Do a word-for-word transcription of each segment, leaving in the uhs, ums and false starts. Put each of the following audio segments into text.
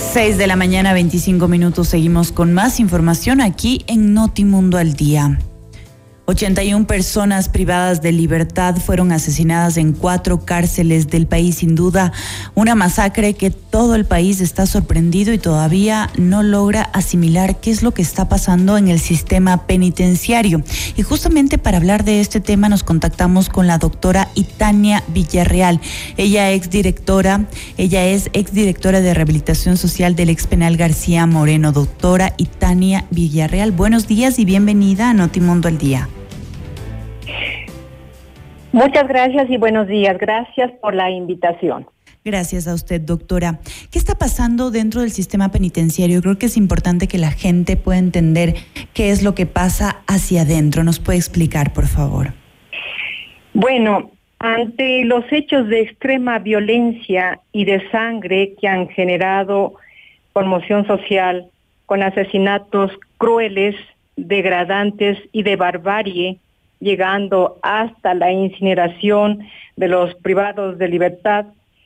seis de la mañana, veinticinco minutos. Seguimos con más información aquí en Notimundo al Día. ochenta y una personas privadas de libertad fueron asesinadas en cuatro cárceles del país. Sin duda, una masacre que todo el país está sorprendido y todavía no logra asimilar qué es lo que está pasando en el sistema penitenciario. Y justamente para hablar de este tema nos contactamos con la doctora Itania Villarreal. Ella exdirectora, ella es exdirectora de Rehabilitación Social del Expenal García Moreno. Doctora Itania Villarreal, buenos días y bienvenida a Notimundo al Día. Muchas gracias y buenos días. Gracias por la invitación. Gracias a usted, doctora. ¿Qué está pasando dentro del sistema penitenciario? Creo que es importante que la gente pueda entender qué es lo que pasa hacia adentro. ¿Nos puede explicar, por favor? Bueno, ante los hechos de extrema violencia y de sangre que han generado conmoción social, con asesinatos crueles, degradantes y de barbarie, llegando hasta la incineración de los privados de libertad.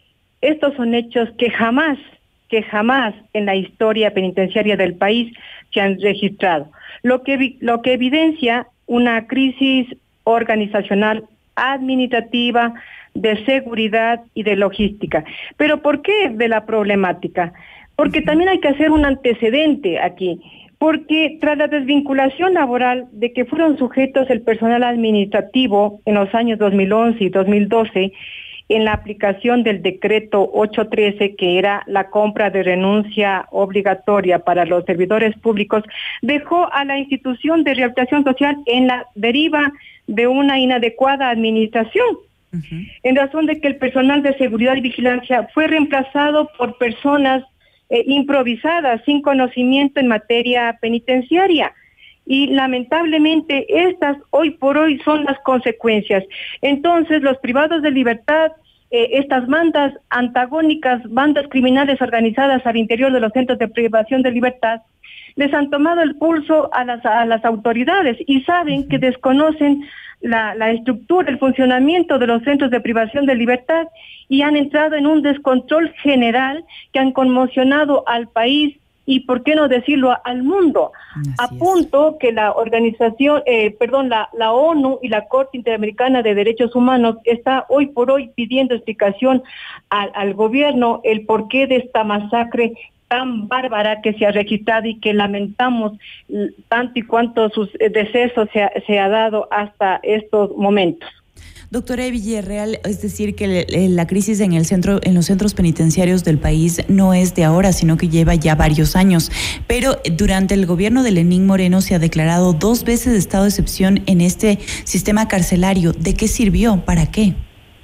Estos son hechos que jamás, que jamás en la historia penitenciaria del país se han registrado, lo que, lo que evidencia una crisis organizacional, administrativa, de seguridad y de logística. ¿Pero por qué de la problemática? Porque también hay que hacer un antecedente aquí. Porque tras la desvinculación laboral de que fueron sujetos el personal administrativo en los años dos mil once y dos mil doce, en la aplicación del decreto ochocientos trece, que era la compra de renuncia obligatoria para los servidores públicos, dejó a la institución de rehabilitación social en la deriva de una inadecuada administración. Uh-huh. En razón de que el personal de seguridad y vigilancia fue reemplazado por personas Eh, improvisadas, sin conocimiento en materia penitenciaria. Y lamentablemente estas hoy por hoy son las consecuencias. Entonces los privados de libertad, eh, estas bandas antagónicas, bandas criminales organizadas al interior de los centros de privación de libertad, les han tomado el pulso a las, a las autoridades y saben que desconocen la, la estructura, el funcionamiento de los centros de privación de libertad y han entrado en un descontrol general que han conmocionado al país y, por qué no decirlo, al mundo. Así a punto es. Que la organización, eh, perdón, la, la ONU y la Corte Interamericana de Derechos Humanos está hoy por hoy pidiendo explicación al, al gobierno el porqué de esta masacre tan bárbara que se ha registrado y que lamentamos tanto y cuanto sus decesos se ha, se ha dado hasta estos momentos. Doctora Villarreal, es decir, que la crisis en el centro, en los centros penitenciarios del país no es de ahora, sino que lleva ya varios años. Pero durante el gobierno de Lenín Moreno se ha declarado dos veces estado de excepción en este sistema carcelario. ¿De qué sirvió? ¿Para qué?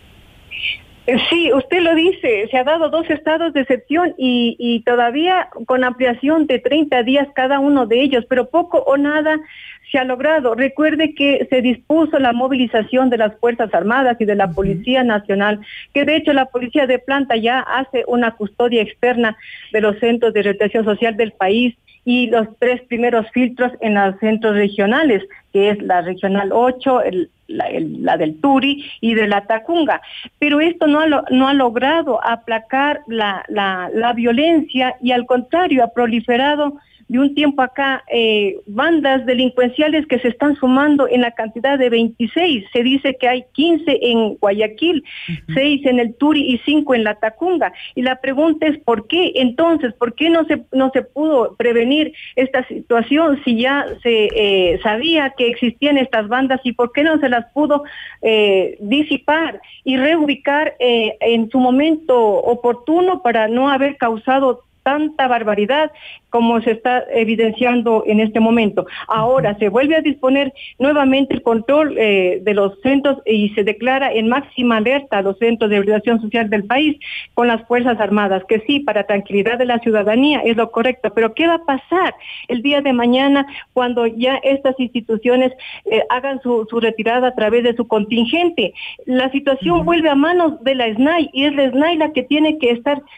Sí, usted lo dice, se ha dado dos estados de excepción y, y todavía con ampliación de treinta días cada uno de ellos, pero poco o nada se ha logrado. Recuerde que se dispuso la movilización de las Fuerzas Armadas y de la Policía Nacional, que de hecho la Policía de Planta ya hace una custodia externa de los centros de rehabilitación social del país y los tres primeros filtros en los centros regionales, que es la Regional ocho, el, la, el, la del Turi y de la Tacunga. Pero esto no ha, lo, no ha logrado aplacar la, la, la violencia y al contrario ha proliferado de un tiempo acá eh, bandas delincuenciales que se están sumando en la cantidad de veintiséis. Se dice que hay quince en Guayaquil, uh-huh. seis en el Turi y cinco en la Tacunga. Y la pregunta es ¿por qué? Entonces, ¿por qué no se no se pudo prevenir esta situación si ya se eh, sabía que existían estas bandas y por qué no se las pudo eh, disipar y reubicar eh, en su momento oportuno para no haber causado tanta barbaridad como se está evidenciando en este momento? Ahora se vuelve a disponer nuevamente el control eh, de los centros y se declara en máxima alerta a los centros de rehabilitación social del país con las Fuerzas Armadas, que sí, para tranquilidad de la ciudadanía es lo correcto, pero ¿qué va a pasar el día de mañana cuando ya estas instituciones eh, hagan su, su retirada a través de su contingente? La situación uh-huh. vuelve a manos de la S N A I y es la S N A I la que tiene que estar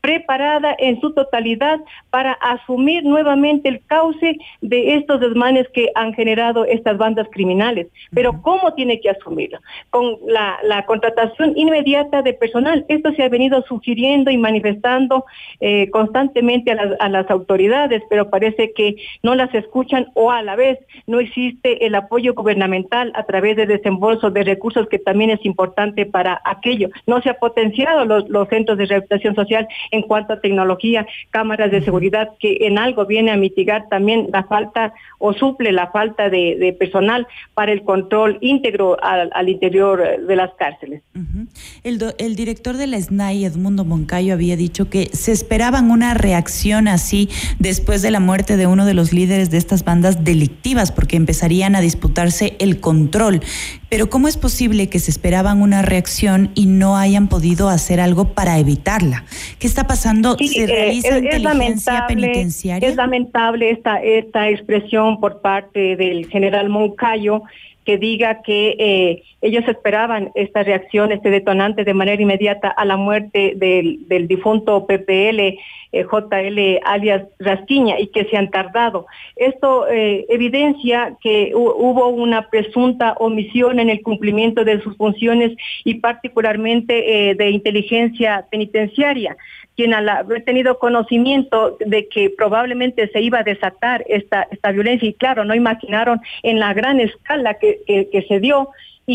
preparada en su totalidad para asumir nuevamente el cauce de estos desmanes que han generado estas bandas criminales. Pero ¿cómo tiene que asumirlo? Con la, la contratación inmediata de personal. Esto se ha venido sugiriendo y manifestando eh, constantemente a las, a las autoridades, pero parece que no las escuchan, o a la vez no existe el apoyo gubernamental a través de desembolso de recursos, que también es importante para aquello. No se ha potenciado los, los centros de rehabilitación social en cuanto a tecnología, cámaras de seguridad, que en algo viene a mitigar también la falta o suple la falta de, de personal para el control íntegro al, al interior de las cárceles. Uh-huh. El, do, el director de la S N A I, Edmundo Moncayo, había dicho que se esperaban una reacción así después de la muerte de uno de los líderes de estas bandas delictivas, porque empezarían a disputarse el control. Pero ¿cómo es posible que se esperaban una reacción y no hayan podido hacer algo para evitarla? ¿Qué está pasando? Sí, ¿Se realiza eh, es, inteligencia es penitenciaria? Es lamentable esta, esta expresión por parte del general Moncayo, que diga que eh, ellos esperaban esta reacción, este detonante de manera inmediata a la muerte del, del difunto P P L, eh, J L alias Rasquiña, y que se han tardado. Esto eh, evidencia que hu- hubo una presunta omisión en el cumplimiento de sus funciones, y particularmente eh, de inteligencia penitenciaria, quien al haber tenido conocimiento de que probablemente se iba a desatar esta, esta violencia, y claro, no imaginaron en la gran escala que, que, que se dio,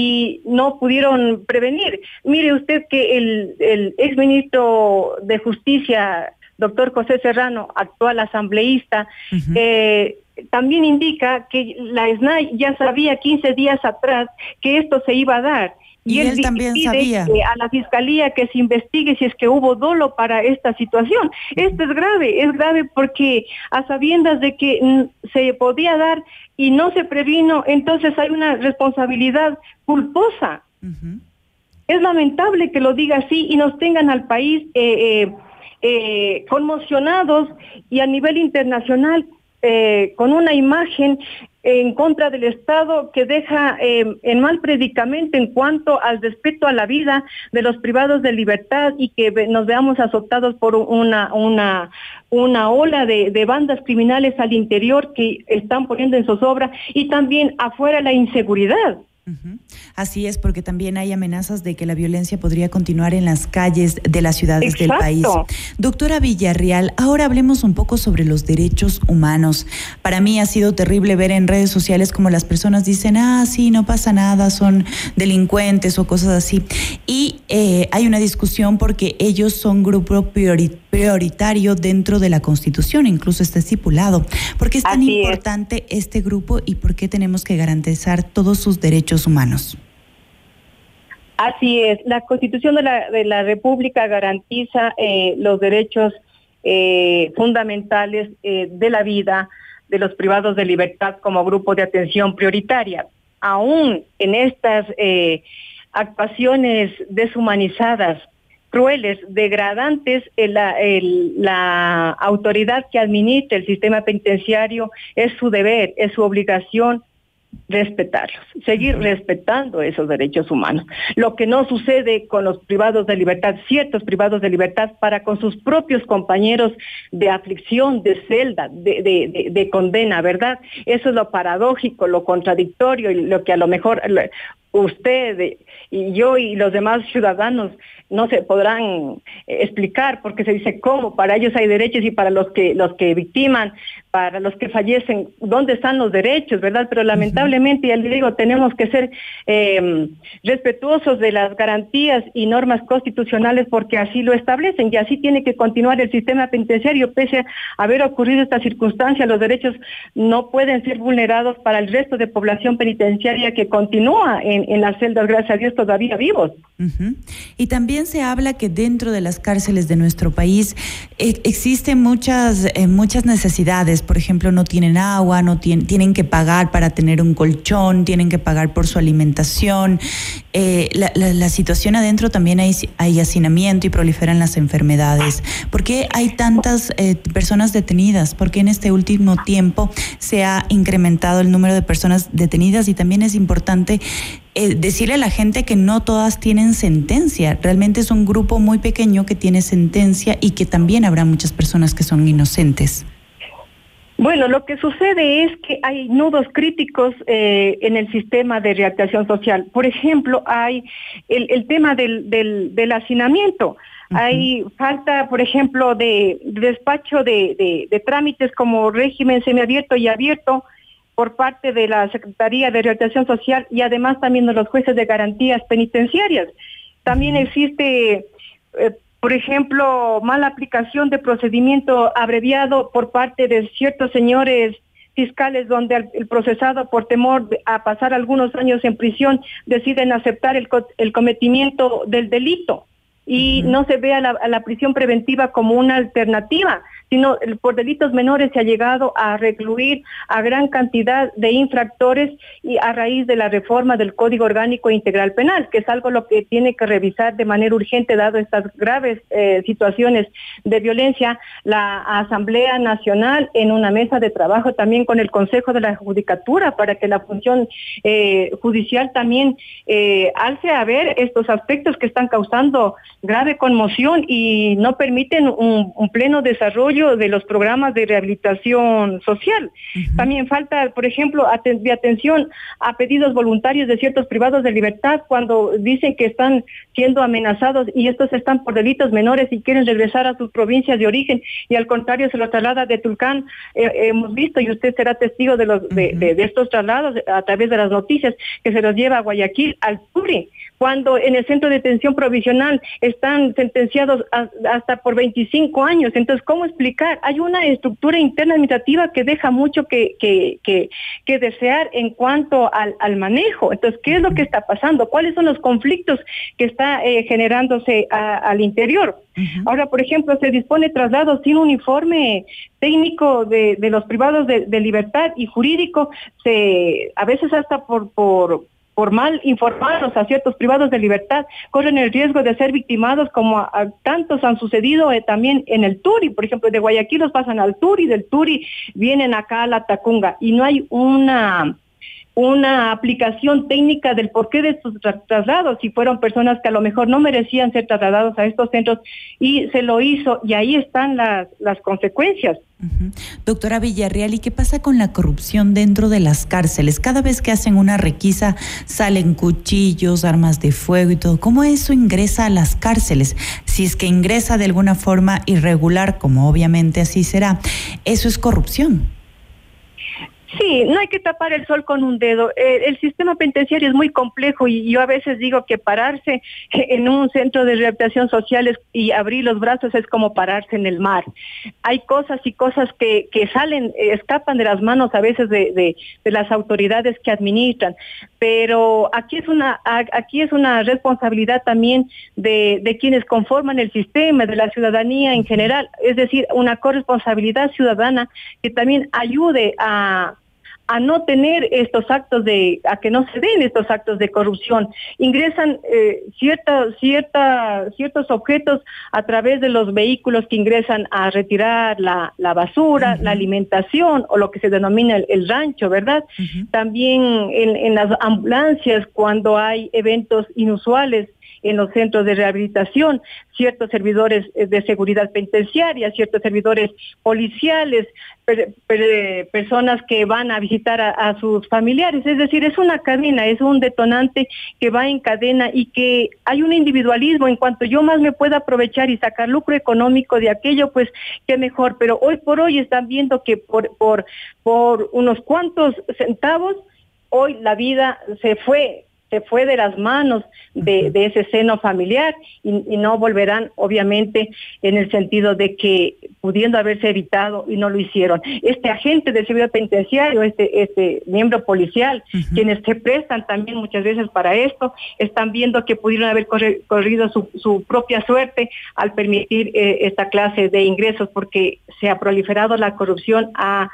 y no pudieron prevenir. Mire usted que el, el exministro de Justicia, doctor José Serrano, actual asambleísta, uh-huh. eh, también indica que la S N A I ya sabía quince días atrás que esto se iba a dar. Y, y él, él también sabía. A la fiscalía que se investigue si es que hubo dolo para esta situación. Esto es grave, es grave porque a sabiendas de que mm, se podía dar y no se previno, entonces hay una responsabilidad culposa. Uh-huh. Es lamentable que lo diga así y nos tengan al país eh, eh, eh, conmocionados, y a nivel internacional eh, con una imagen en contra del Estado que deja eh, en mal predicamento en cuanto al respeto a la vida de los privados de libertad, y que ve, nos veamos azotados por una una una ola de, de bandas criminales al interior que están poniendo en zozobra, y también afuera la inseguridad. Uh-huh. Así es, porque también hay amenazas de que la violencia podría continuar en las calles de las ciudades Exacto. del país. Doctora Villarreal, ahora hablemos un poco sobre los derechos humanos. Para mí ha sido terrible ver en redes sociales como las personas dicen, ah, sí, no pasa nada, son delincuentes o cosas así. Y eh, hay una discusión porque ellos son grupo priori- prioritario dentro de la Constitución, incluso está estipulado. ¿Por qué es tan así importante es. este grupo y por qué tenemos que garantizar todos sus derechos humanos? Así es, la Constitución de la, de la República garantiza eh, los derechos eh, fundamentales eh, de la vida de los privados de libertad como grupo de atención prioritaria. Aún en estas eh, actuaciones deshumanizadas, crueles, degradantes, el, el, la autoridad que administra el sistema penitenciario es su deber, es su obligación respetarlos, seguir respetando esos derechos humanos. Lo que no sucede con los privados de libertad, ciertos privados de libertad, para con sus propios compañeros de aflicción, de celda, de, de, de, de condena, ¿verdad? Eso es lo paradójico, lo contradictorio, y lo que a lo mejor usted y yo y los demás ciudadanos no se podrán explicar, porque se dice cómo, para ellos hay derechos, y para los que los que victiman, para los que fallecen, ¿dónde están los derechos, verdad? Pero lamentablemente, ya le digo, tenemos que ser eh, respetuosos de las garantías y normas constitucionales, porque así lo establecen, y así tiene que continuar el sistema penitenciario. Pese a haber ocurrido esta circunstancia, los derechos no pueden ser vulnerados para el resto de población penitenciaria que continúa en, en las celdas, gracias a Dios, todavía vivos. Uh-huh. Y también se habla que dentro de las cárceles de nuestro país eh, existen muchas eh, muchas necesidades. Por ejemplo, no tienen agua, no tienen, tienen que pagar para tener un colchón, tienen que pagar por su alimentación. Eh, la, la, la situación adentro también hay, hay hacinamiento y proliferan las enfermedades. ¿Por qué hay tantas eh, personas detenidas? ¿Por qué en este último tiempo se ha incrementado el número de personas detenidas? Y también es importante eh, decirle a la gente que no todas tienen sentencia. Realmente es un grupo muy pequeño que tiene sentencia y que también habrá muchas personas que son inocentes. Bueno, lo que sucede es que hay nudos críticos eh, en el sistema de rehabilitación social. Por ejemplo, hay el, el tema del, del, del hacinamiento. Uh-huh. Hay falta, por ejemplo, de, de despacho de, de, de trámites como régimen semiabierto y abierto por parte de la Secretaría de Rehabilitación Social y además también de los jueces de garantías penitenciarias. También existe... Eh, Por ejemplo, mala aplicación de procedimiento abreviado por parte de ciertos señores fiscales donde el procesado, por temor a pasar algunos años en prisión, deciden aceptar el, el cometimiento del delito y uh-huh. no se ve a la, a la prisión preventiva como una alternativa, sino por delitos menores se ha llegado a recluir a gran cantidad de infractores y a raíz de la reforma del Código Orgánico Integral Penal, que es algo lo que tiene que revisar de manera urgente dado estas graves eh, situaciones de violencia, la Asamblea Nacional en una mesa de trabajo también con el Consejo de la Judicatura para que la función eh, judicial también eh, alce a ver estos aspectos que están causando grave conmoción y no permiten un, un pleno desarrollo de los programas de rehabilitación social. Uh-huh. También falta, por ejemplo, aten- de atención a pedidos voluntarios de ciertos privados de libertad cuando dicen que están siendo amenazados y estos están por delitos menores y quieren regresar a sus provincias de origen y al contrario se los traslada de Tulcán. Eh, hemos visto y usted será testigo de, los, de, uh-huh. de, de estos traslados a través de las noticias que se los lleva a Guayaquil, al Turi, cuando en el centro de detención provisional están sentenciados a, hasta por veinticinco años. Entonces, ¿cómo explicar? Hay una estructura interna administrativa que deja mucho que, que, que, que desear en cuanto al, al manejo. Entonces, ¿qué es lo que está pasando? ¿Cuáles son los conflictos que está eh, generándose a, al interior? Uh-huh. Ahora, por ejemplo, se dispone traslados sin uniforme técnico de, de los privados de, de libertad y jurídico, se a veces hasta por... por por mal informados a ciertos privados de libertad, corren el riesgo de ser victimados como a, a tantos han sucedido eh, también en el Turi. Por ejemplo, de Guayaquil los pasan al Turi, del Turi vienen acá a la Tacunga y no hay una... una aplicación técnica del porqué de estos tra- traslados, si fueron personas que a lo mejor no merecían ser trasladados a estos centros y se lo hizo y ahí están las, las consecuencias. Uh-huh. Doctora Villarreal, ¿y qué pasa con la corrupción dentro de las cárceles? Cada vez que hacen una requisa salen cuchillos, armas de fuego y todo. ¿Cómo eso ingresa a las cárceles? Si es que ingresa de alguna forma irregular, como obviamente así será, ¿eso es corrupción? Sí, no hay que tapar el sol con un dedo. Eh, el sistema penitenciario es muy complejo y yo a veces digo que pararse en un centro de rehabilitación social es, y abrir los brazos es como pararse en el mar. Hay cosas y cosas que, que salen, eh, escapan de las manos a veces de, de, de las autoridades que administran, pero aquí es una aquí es una responsabilidad también de, de quienes conforman el sistema, de la ciudadanía en general, es decir, una corresponsabilidad ciudadana que también ayude a a no tener estos actos de, a que no se den estos actos de corrupción. Ingresan eh, cierta, cierta, ciertos objetos a través de los vehículos que ingresan a retirar la, la basura, uh-huh. la alimentación o lo que se denomina el, el rancho, ¿verdad? Uh-huh. También en, en las ambulancias cuando hay eventos inusuales en los centros de rehabilitación, ciertos servidores de seguridad penitenciaria, ciertos servidores policiales, per, per, personas que van a visitar a, a sus familiares. Es decir, es una cadena, es un detonante que va en cadena y que hay un individualismo. En cuanto yo más me pueda aprovechar y sacar lucro económico de aquello, pues qué mejor. Pero hoy por hoy están viendo que por, por, por unos cuantos centavos, hoy la vida se fue. se fue de las manos de, de ese seno familiar y, y no volverán, obviamente, en el sentido de que pudiendo haberse evitado y no lo hicieron. Este agente de seguridad penitenciario, este, este miembro policial, uh-huh. quienes se prestan también muchas veces para esto, están viendo que pudieron haber corre, corrido su, su propia suerte al permitir eh, esta clase de ingresos, porque se ha proliferado la corrupción a,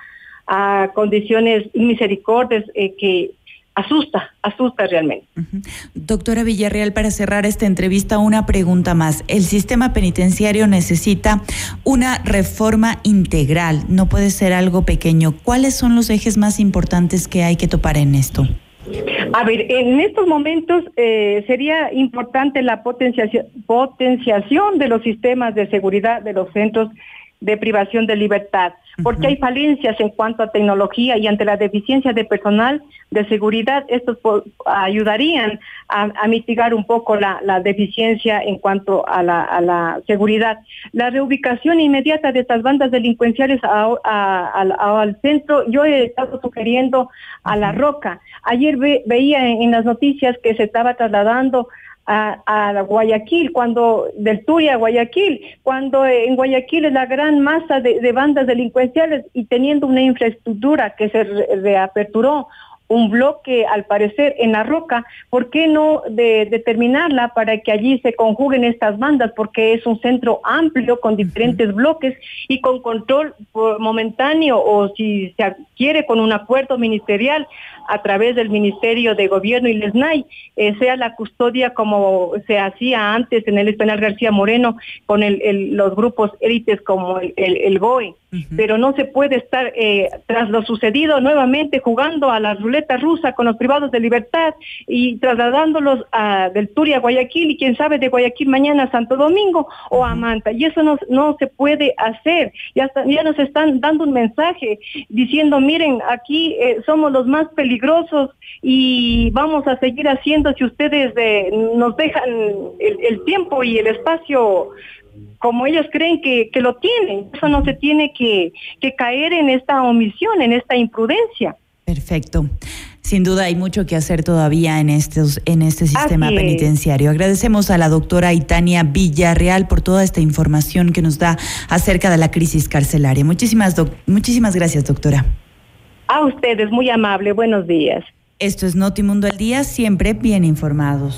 a condiciones inmisericordias eh, que asusta, asusta realmente. Uh-huh. Doctora Villarreal, para cerrar esta entrevista, una pregunta más. El sistema penitenciario necesita una reforma integral, no puede ser algo pequeño. ¿Cuáles son los ejes más importantes que hay que topar en esto? A ver, en estos momentos eh, sería importante la potenciación, potenciación de los sistemas de seguridad de los centros de privación de libertad, porque uh-huh. hay falencias en cuanto a tecnología y ante la deficiencia de personal de seguridad, estos po- ayudarían a, a mitigar un poco la, la deficiencia en cuanto a la, a la seguridad. La reubicación inmediata de estas bandas delincuenciales a, a, a, a, al centro, yo he estado sugiriendo a La Roca. Ayer ve, veía en, en las noticias que se estaba trasladando A, a Guayaquil, cuando del Turia a Guayaquil, cuando en Guayaquil es la gran masa de, de bandas delincuenciales y teniendo una infraestructura que se re, reaperturó, un bloque al parecer en La Roca, ¿por qué no de, determinarla para que allí se conjuguen estas bandas? Porque es un centro amplio con diferentes bloques y con control momentáneo o si se quiere con un acuerdo ministerial a través del Ministerio de Gobierno y el S N A I, eh, sea la custodia como se hacía antes en el penal García Moreno con el, el, los grupos élites como el, el, el G O E. Uh-huh. Pero no se puede estar eh, tras lo sucedido nuevamente jugando a la ruleta rusa con los privados de libertad y trasladándolos a, del Turia a Guayaquil y quién sabe de Guayaquil mañana a Santo Domingo o a Manta. Y eso no, no se puede hacer. Ya, está, ya nos están dando un mensaje diciendo, miren, aquí eh, somos los más peligrosos y vamos a seguir haciendo si ustedes eh, nos dejan el, el tiempo y el espacio como ellos creen que, que lo tienen. Eso no se tiene que, que caer en esta omisión, en esta imprudencia. Perfecto. Sin duda hay mucho que hacer todavía en estos, en este sistema Así penitenciario. Es. Agradecemos a la doctora Itania Villarreal por toda esta información que nos da acerca de la crisis carcelaria. Muchísimas, doc- muchísimas gracias, doctora. A ustedes, muy amable. Buenos días. Esto es Notimundo al Día, siempre bien informados.